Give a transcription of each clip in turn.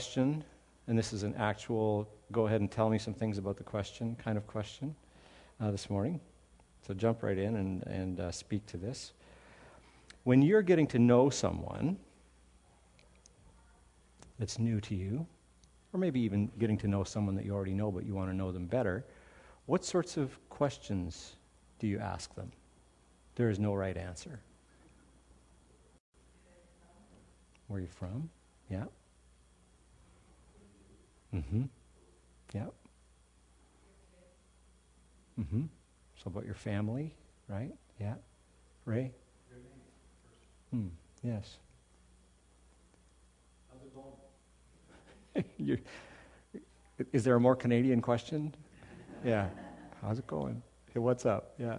question, and this is an actual, go ahead and tell me some things about the question, kind of question this morning. So jump right in and speak to this. When you're getting to know someone that's new to you, or maybe even getting to know someone that you already know but you want to know them better, what sorts of questions do you ask them? There is no right answer. Where are you from? Yeah. Mm-hmm. Yeah. Mm-hmm. So about your family, right? Yeah. Ray? Yes. How's it going? Is there a more Canadian question? Yeah. How's it going? Hey, what's up? Yeah.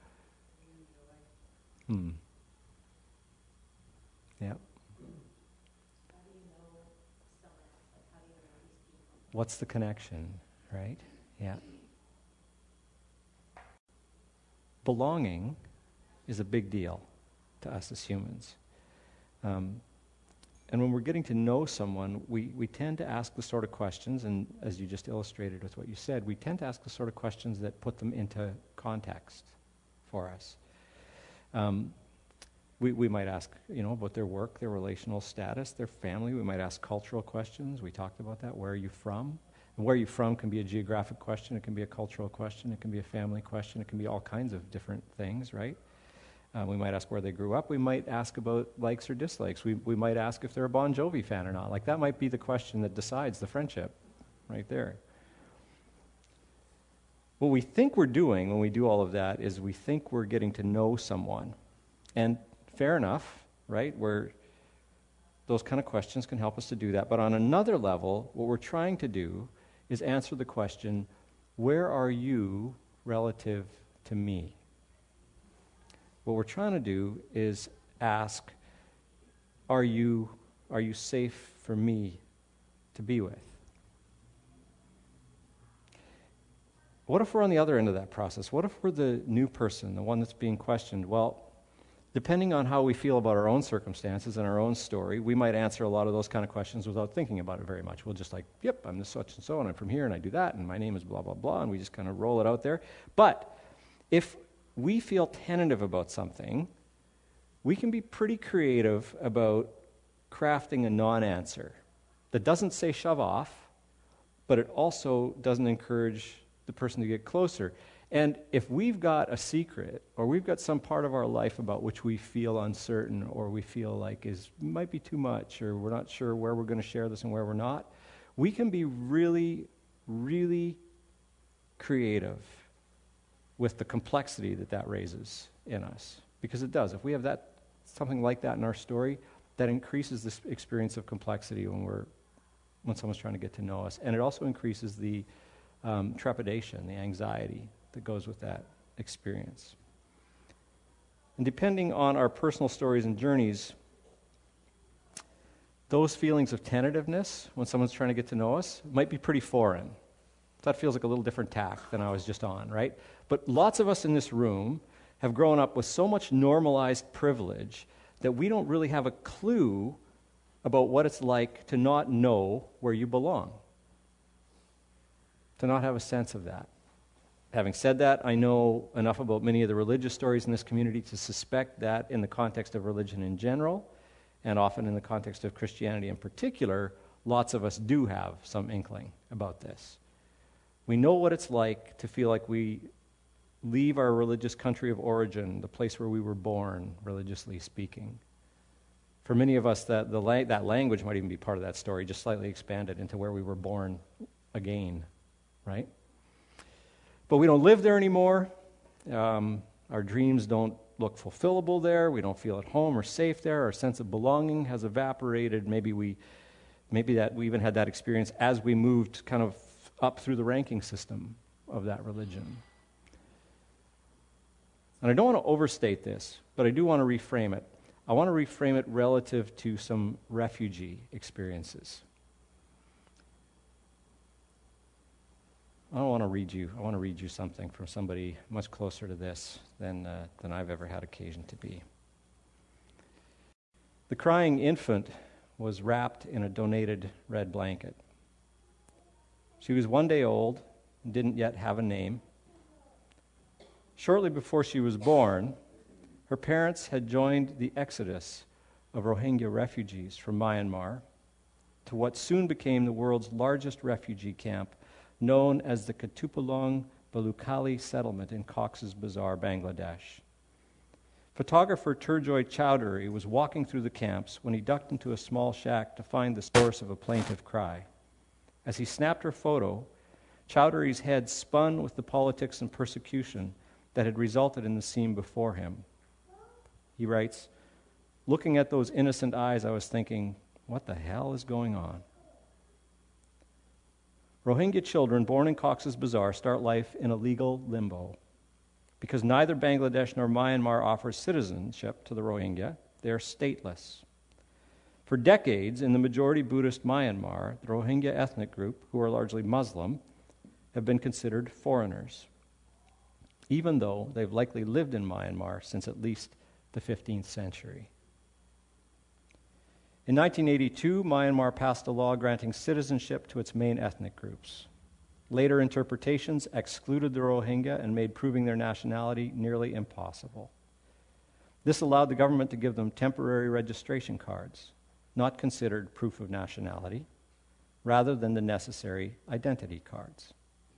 Yeah. What's the connection, right? Yeah. Belonging is a big deal to us as humans. And when we're getting to know someone, we tend to ask the sort of questions, and as you just illustrated with what you said, we tend to ask the sort of questions that put them into context for us. We might ask, about their work, their relational status, their family. We might ask cultural questions. We talked about that. Where are you from? And where are you from can be a geographic question. It can be a cultural question. It can be a family question. It can be all kinds of different things, right? We might ask where they grew up. We might ask about likes or dislikes. We might ask if they're a Bon Jovi fan or not. Like, that might be the question that decides the friendship right there. What we think we're doing when we do all of that is we think we're getting to know someone. And fair enough, right? Those kind of questions can help us to do that. But on another level, what we're trying to do is answer the question, where are you relative to me? What we're trying to do is ask, are you safe for me to be with? What if we're on the other end of that process? What if we're the new person, the one that's being questioned? Well, depending on how we feel about our own circumstances and our own story, we might answer a lot of those kind of questions without thinking about it very much. We'll just yep, I'm this such and so, and I'm from here, and I do that, and my name is blah, blah, blah, and we just kind of roll it out there. But if we feel tentative about something, we can be pretty creative about crafting a non-answer that doesn't say shove off, but it also doesn't encourage the person to get closer. And if we've got a secret, or we've got some part of our life about which we feel uncertain, or we feel like might be too much, or we're not sure where we're going to share this and where we're not, we can be really, really creative with the complexity that raises in us. Because it does. If we have something like that in our story, that increases this experience of complexity when someone's trying to get to know us. And it also increases the trepidation, the anxiety that goes with that experience. And depending on our personal stories and journeys, those feelings of tentativeness when someone's trying to get to know us might be pretty foreign. That feels like a little different tack than I was just on, right? But lots of us in this room have grown up with so much normalized privilege that we don't really have a clue about what it's like to not know where you belong, to not have a sense of that. Having said that, I know enough about many of the religious stories in this community to suspect that in the context of religion in general, and often in the context of Christianity in particular, lots of us do have some inkling about this. We know what it's like to feel like we leave our religious country of origin, the place where we were born, religiously speaking. For many of us, that language might even be part of that story, just slightly expanded into where we were born again, right? But we don't live there anymore. Our dreams don't look fulfillable there. We don't feel at home or safe there. Our sense of belonging has evaporated. Maybe that we even had that experience as we moved kind of up through the ranking system of that religion. And I don't want to overstate this, but I do want to reframe it. I want to reframe it relative to some refugee experiences. I want to read you something from somebody much closer to this than I've ever had occasion to be. The crying infant was wrapped in a donated red blanket. She was 1 day old and didn't yet have a name. Shortly before she was born, her parents had joined the exodus of Rohingya refugees from Myanmar to what soon became the world's largest refugee camp, known as the Katupalong Balukali settlement in Cox's Bazar, Bangladesh. Photographer Turjoy Chowdhury was walking through the camps when he ducked into a small shack to find the source of a plaintive cry. As he snapped her photo, Chowdhury's head spun with the politics and persecution that had resulted in the scene before him. He writes, "Looking at those innocent eyes, I was thinking, what the hell is going on?" Rohingya children born in Cox's Bazar start life in a legal limbo. Because neither Bangladesh nor Myanmar offers citizenship to the Rohingya, they are stateless. For decades, in the majority Buddhist Myanmar, the Rohingya ethnic group, who are largely Muslim, have been considered foreigners, even though they've likely lived in Myanmar since at least the 15th century. In 1982, Myanmar passed a law granting citizenship to its main ethnic groups. Later interpretations excluded the Rohingya and made proving their nationality nearly impossible. This allowed the government to give them temporary registration cards, not considered proof of nationality, rather than the necessary identity cards.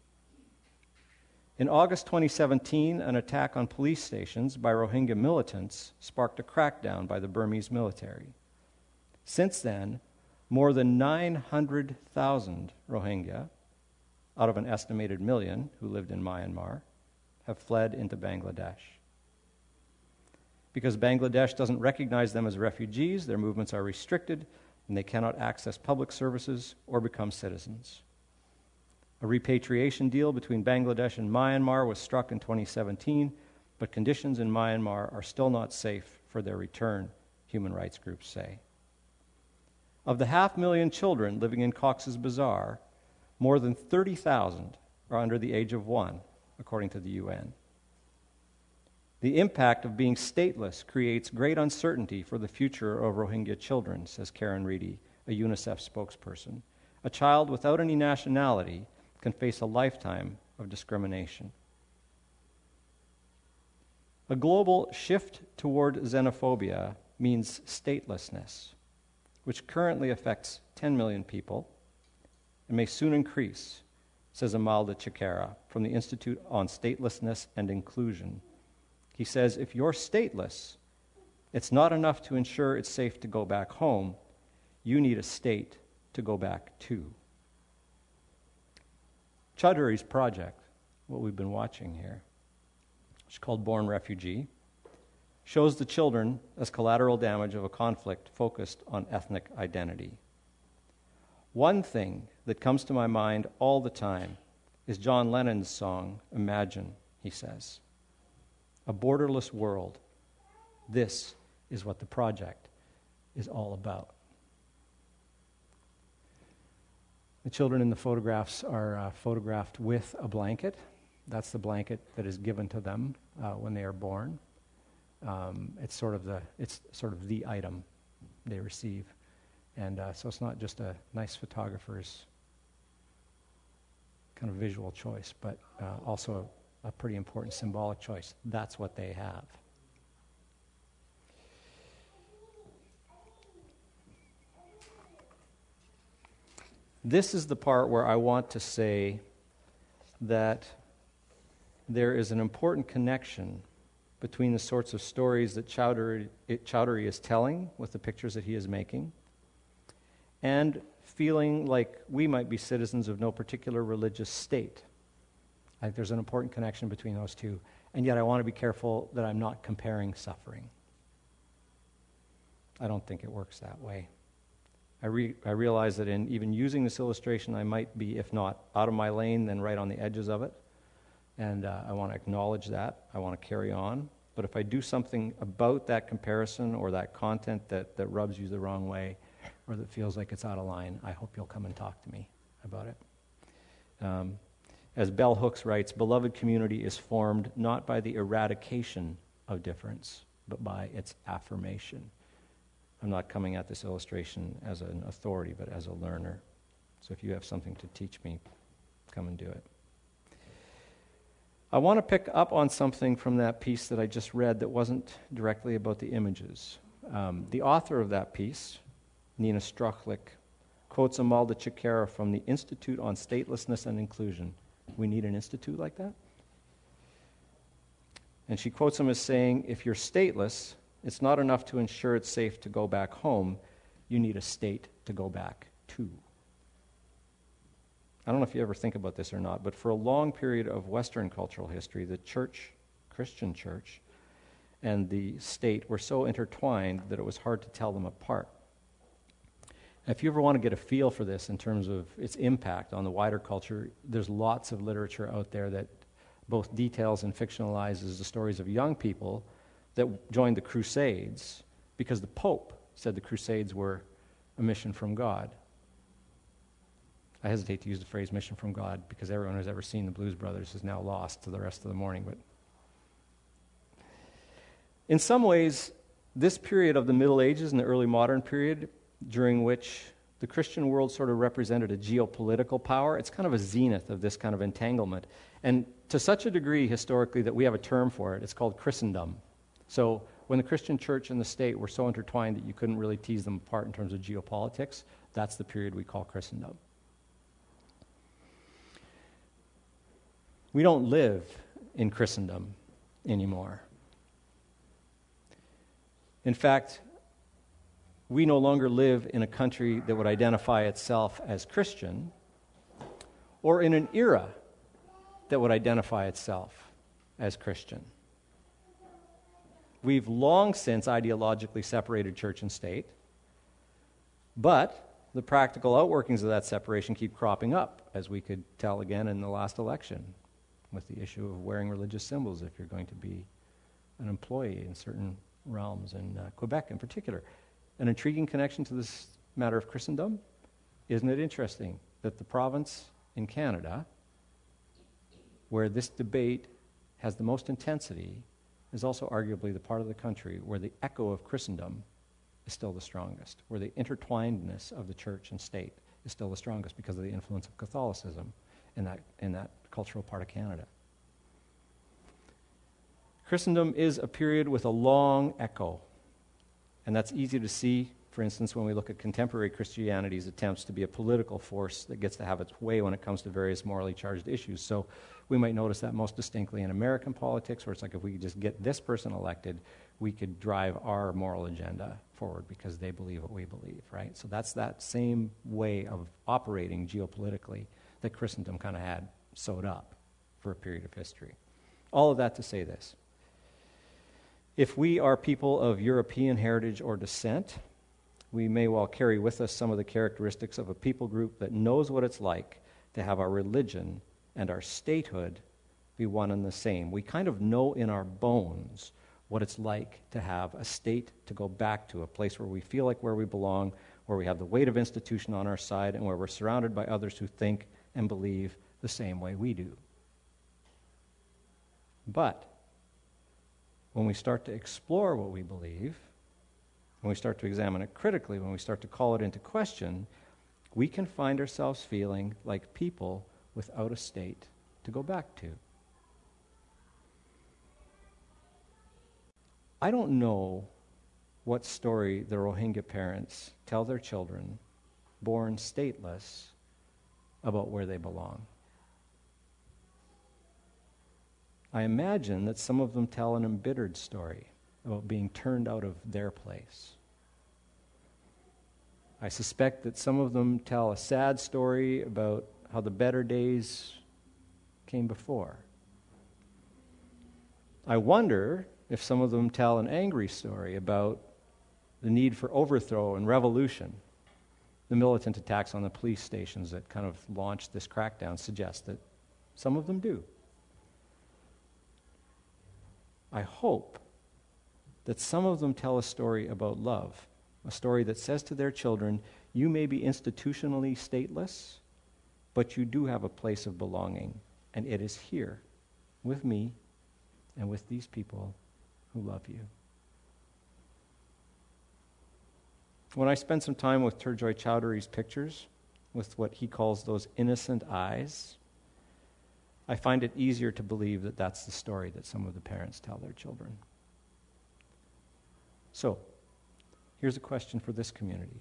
In August 2017, an attack on police stations by Rohingya militants sparked a crackdown by the Burmese military. Since then, more than 900,000 Rohingya, out of an estimated million who lived in Myanmar, have fled into Bangladesh. Because Bangladesh doesn't recognize them as refugees, their movements are restricted, and they cannot access public services or become citizens. A repatriation deal between Bangladesh and Myanmar was struck in 2017, but conditions in Myanmar are still not safe for their return, human rights groups say. Of the 500,000 children living in Cox's Bazar, more than 30,000 are under the age of 1, according to the UN. The impact of being stateless creates great uncertainty for the future of Rohingya children, says Karen Reedy, a UNICEF spokesperson. A child without any nationality can face a lifetime of discrimination. A global shift toward xenophobia means statelessness, which currently affects 10 million people and may soon increase, says Amalda Chikara from the Institute on Statelessness and Inclusion. He says, if you're stateless, it's not enough to ensure it's safe to go back home. You need a state to go back to. Chowdhury's project, what we've been watching here, which is called Born Refugee, shows the children as collateral damage of a conflict focused on ethnic identity. One thing that comes to my mind all the time is John Lennon's song, Imagine, he says. A borderless world. This is what the project is all about. The children in the photographs are photographed with a blanket. That's the blanket that is given to them when they are born. It's sort of the item they receive. And so it's not just a nice photographer's kind of visual choice, but also a pretty important symbolic choice. That's what they have. This is the part where I want to say that there is an important connection between the sorts of stories that Chowdhury is telling with the pictures that he is making and feeling like we might be citizens of no particular religious state. I think there's an important connection between those two, and yet I want to be careful that I'm not comparing suffering. I don't think it works that way. I realize that in even using this illustration, I might be, if not out of my lane, then right on the edges of it, and I want to acknowledge that. I want to carry on. But if I do something about that comparison or that content that rubs you the wrong way or that feels like it's out of line, I hope you'll come and talk to me about it. As Bell Hooks writes, beloved community is formed not by the eradication of difference, but by its affirmation. I'm not coming at this illustration as an authority, but as a learner. So if you have something to teach me, come and do it. I want to pick up on something from that piece that I just read that wasn't directly about the images. The author of that piece, Nina Struchlik, quotes Amalda Chikara from the Institute on Statelessness and Inclusion. We need an institute like that? And she quotes him as saying, if you're stateless, it's not enough to ensure it's safe to go back home. You need a state to go back to. I don't know if you ever think about this or not, but for a long period of Western cultural history, the church, Christian church, and the state were so intertwined that it was hard to tell them apart. If you ever want to get a feel for this in terms of its impact on the wider culture, there's lots of literature out there that both details and fictionalizes the stories of young people that joined the Crusades because the Pope said the Crusades were a mission from God. I hesitate to use the phrase mission from God because everyone who's ever seen the Blues Brothers is now lost to the rest of the morning. But in some ways, this period of the Middle Ages and the early modern period, during which the Christian world sort of represented a geopolitical power, it's kind of a zenith of this kind of entanglement. And to such a degree, historically, that we have a term for it. It's called Christendom. So when the Christian church and the state were so intertwined that you couldn't really tease them apart in terms of geopolitics, that's the period we call Christendom. We don't live in Christendom anymore. In fact, we no longer live in a country that would identify itself as Christian or in an era that would identify itself as Christian. We've long since ideologically separated church and state, but the practical outworkings of that separation keep cropping up, as we could tell again in the last election, with the issue of wearing religious symbols if you're going to be an employee in certain realms, in Quebec in particular. An intriguing connection to this matter of Christendom. Isn't it interesting that the province in Canada where this debate has the most intensity is also arguably the part of the country where the echo of Christendom is still the strongest, where the intertwinedness of the church and state is still the strongest because of the influence of Catholicism in that cultural part of Canada. Christendom is a period with a long echo, and that's easy to see, for instance, when we look at contemporary Christianity's attempts to be a political force that gets to have its way when it comes to various morally charged issues. So we might notice that most distinctly in American politics, where it's like if we could just get this person elected, we could drive our moral agenda forward because they believe what we believe, right? So that's that same way of operating geopolitically that Christendom kind of had sewed up for a period of history. All of that to say this. If we are people of European heritage or descent, we may well carry with us some of the characteristics of a people group that knows what it's like to have our religion and our statehood be one and the same. We kind of know in our bones what it's like to have a state to go back to, a place where we feel like where we belong, where we have the weight of institution on our side, and where we're surrounded by others who think and believe the same way we do. But when we start to explore what we believe, when we start to examine it critically, when we start to call it into question, we can find ourselves feeling like people without a state to go back to. I don't know what story the Rohingya parents tell their children, born stateless, about where they belong. I imagine that some of them tell an embittered story about being turned out of their place. I suspect that some of them tell a sad story about how the better days came before. I wonder if some of them tell an angry story about the need for overthrow and revolution. The militant attacks on the police stations that kind of launched this crackdown suggest that some of them do. I hope that some of them tell a story about love, a story that says to their children, you may be institutionally stateless, but you do have a place of belonging, and it is here with me and with these people who love you. When I spend some time with Turjoy Chowdhury's pictures, with what he calls those innocent eyes, I find it easier to believe that that's the story that some of the parents tell their children. So, here's a question for this community.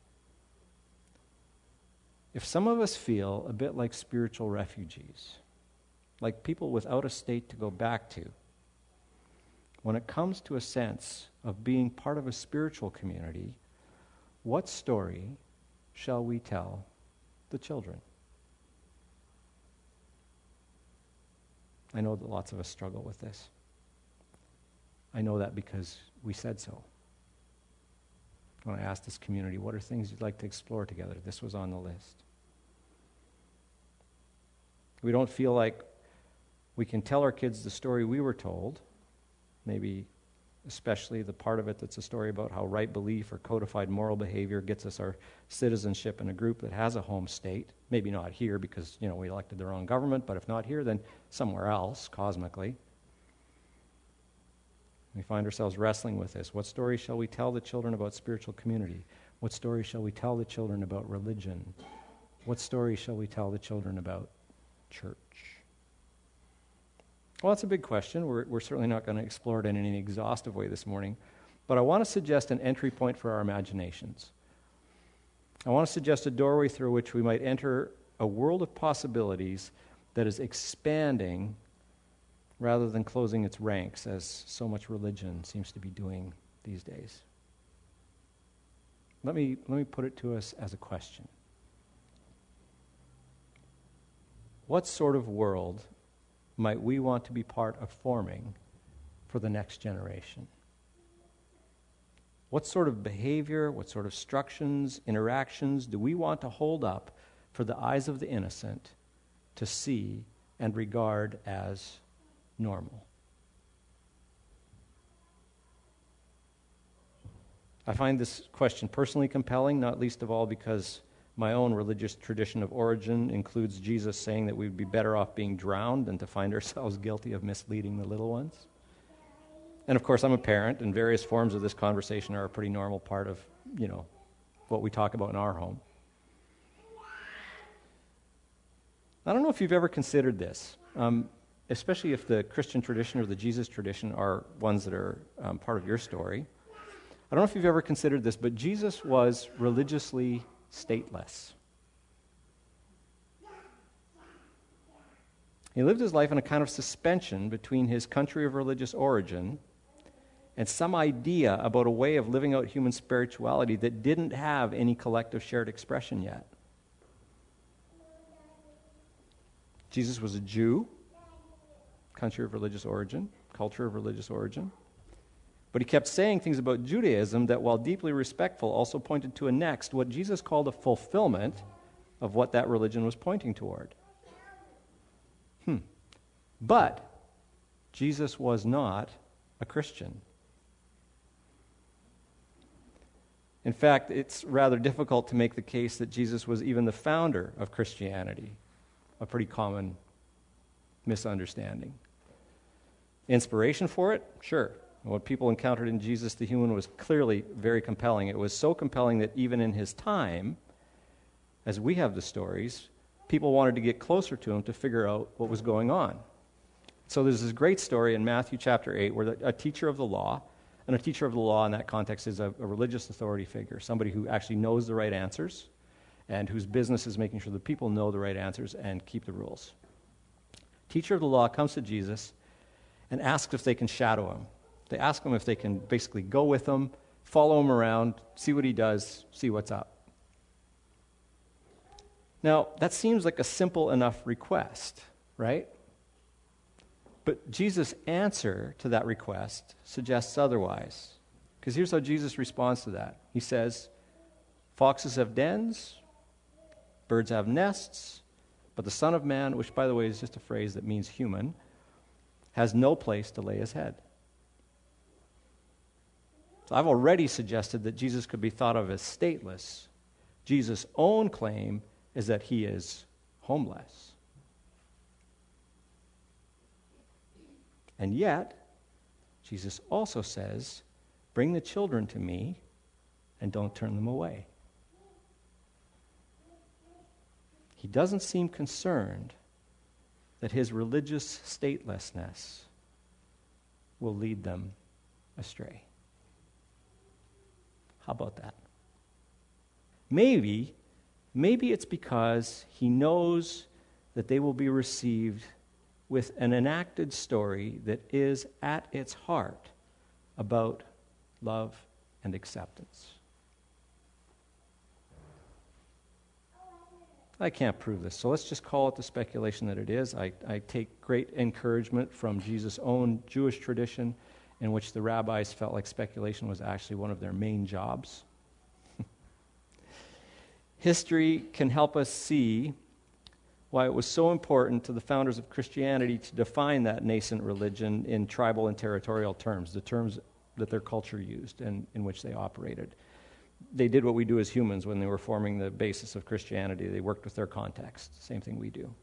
If some of us feel a bit like spiritual refugees, like people without a state to go back to, when it comes to a sense of being part of a spiritual community, what story shall we tell the children? I know that lots of us struggle with this. I know that because we said so. When I asked this community, what are things you'd like to explore together? This was on the list. We don't feel like we can tell our kids the story we were told, maybe especially the part of it that's a story about how right belief or codified moral behavior gets us our citizenship in a group that has a home state. Maybe not here because, we elected their own government, but if not here, then somewhere else, cosmically. We find ourselves wrestling with this. What story shall we tell the children about spiritual community? What story shall we tell the children about religion? What story shall we tell the children about church? Well, that's a big question. We're certainly not going to explore it in any exhaustive way this morning. But I want to suggest an entry point for our imaginations. I want to suggest a doorway through which we might enter a world of possibilities that is expanding rather than closing its ranks, as so much religion seems to be doing these days. Let me put it to us as a question. What sort of world might we want to be part of forming for the next generation? What sort of behavior, what sort of interactions do we want to hold up for the eyes of the innocent to see and regard as normal? I find this question personally compelling, not least of all because my own religious tradition of origin includes Jesus saying that we would be better off being drowned than to find ourselves guilty of misleading the little ones. And of course, I'm a parent, and various forms of this conversation are a pretty normal part of, what we talk about in our home. I don't know if you've ever considered this, especially if the Christian tradition or the Jesus tradition are ones that are part of your story. I don't know if you've ever considered this, but Jesus was religiously stateless. He lived his life in a kind of suspension between his country of religious origin and some idea about a way of living out human spirituality that didn't have any collective shared expression yet. Jesus was a Jew, country of religious origin, culture of religious origin. But he kept saying things about Judaism that, while deeply respectful, also pointed to a next, what Jesus called a fulfillment of what that religion was pointing toward. But Jesus was not a Christian. In fact, it's rather difficult to make the case that Jesus was even the founder of Christianity, a pretty common misunderstanding. Inspiration for it? Sure. What people encountered in Jesus the human was clearly very compelling. It was so compelling that even in his time, as we have the stories, people wanted to get closer to him to figure out what was going on. So there's this great story in Matthew chapter 8 where a teacher of the law, and a teacher of the law in that context is a religious authority figure, somebody who actually knows the right answers and whose business is making sure the people know the right answers and keep the rules. Teacher of the law comes to Jesus and asks if they can shadow him. They ask him if they can basically go with him, follow him around, see what he does, see what's up. Now, that seems like a simple enough request, right? But Jesus' answer to that request suggests otherwise. Because here's how Jesus responds to that. He says, foxes have dens, birds have nests, but the Son of Man, which by the way is just a phrase that means human, has no place to lay his head. So I've already suggested that Jesus could be thought of as stateless. Jesus' own claim is that he is homeless. And yet, Jesus also says, bring the children to me, and don't turn them away. He doesn't seem concerned that his religious statelessness will lead them astray. How about that? Maybe it's because he knows that they will be received with an enacted story that is at its heart about love and acceptance. I can't prove this, so let's just call it the speculation that it is. I take great encouragement from Jesus' own Jewish tradition, in which the rabbis felt like speculation was actually one of their main jobs. History can help us see why it was so important to the founders of Christianity to define that nascent religion in tribal and territorial terms, the terms that their culture used and in which they operated. They did what we do as humans when they were forming the basis of Christianity. They worked with their context, same thing we do.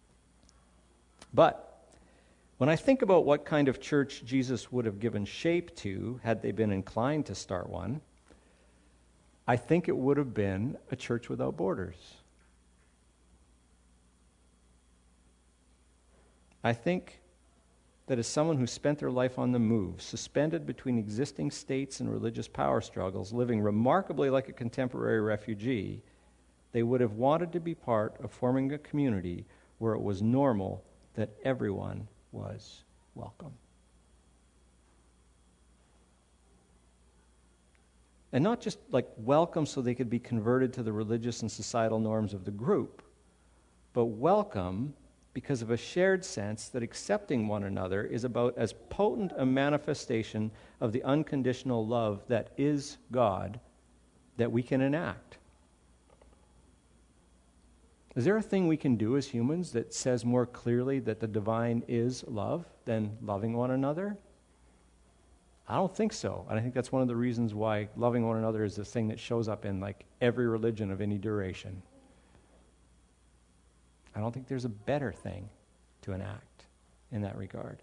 But when I think about what kind of church Jesus would have given shape to had they been inclined to start one, I think it would have been a church without borders. I think that as someone who spent their life on the move, suspended between existing states and religious power struggles, living remarkably like a contemporary refugee, they would have wanted to be part of forming a community where it was normal that everyone was welcome. And not just like welcome so they could be converted to the religious and societal norms of the group, but welcome because of a shared sense that accepting one another is about as potent a manifestation of the unconditional love that is God that we can enact. Is there a thing we can do as humans that says more clearly that the divine is love than loving one another? I don't think so. And I think that's one of the reasons why loving one another is the thing that shows up in like every religion of any duration. I don't think there's a better thing to enact in that regard.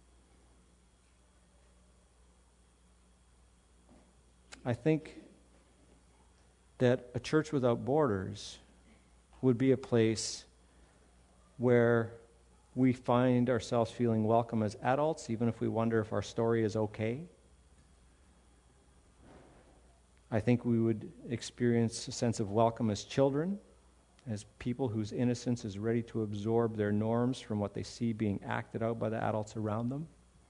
I think that a church without borders would be a place where we find ourselves feeling welcome as adults, even if we wonder if our story is okay. I think we would experience a sense of welcome as children, as people whose innocence is ready to absorb their norms from what they see being acted out by the adults around them.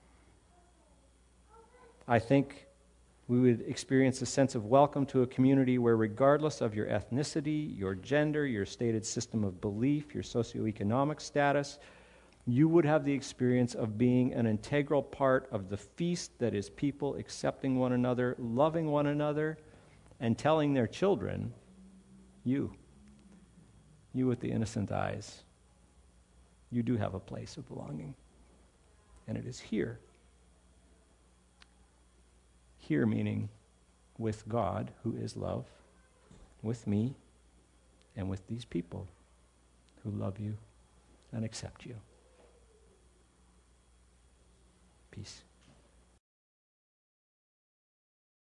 I think we would experience a sense of welcome to a community where, regardless of your ethnicity, your gender, your stated system of belief, your socioeconomic status, you would have the experience of being an integral part of the feast that is people accepting one another, loving one another, and telling their children, you with the innocent eyes, you do have a place of belonging. And it is here. Here meaning with God, who is love, with me, and with these people who love you and accept you. Peace.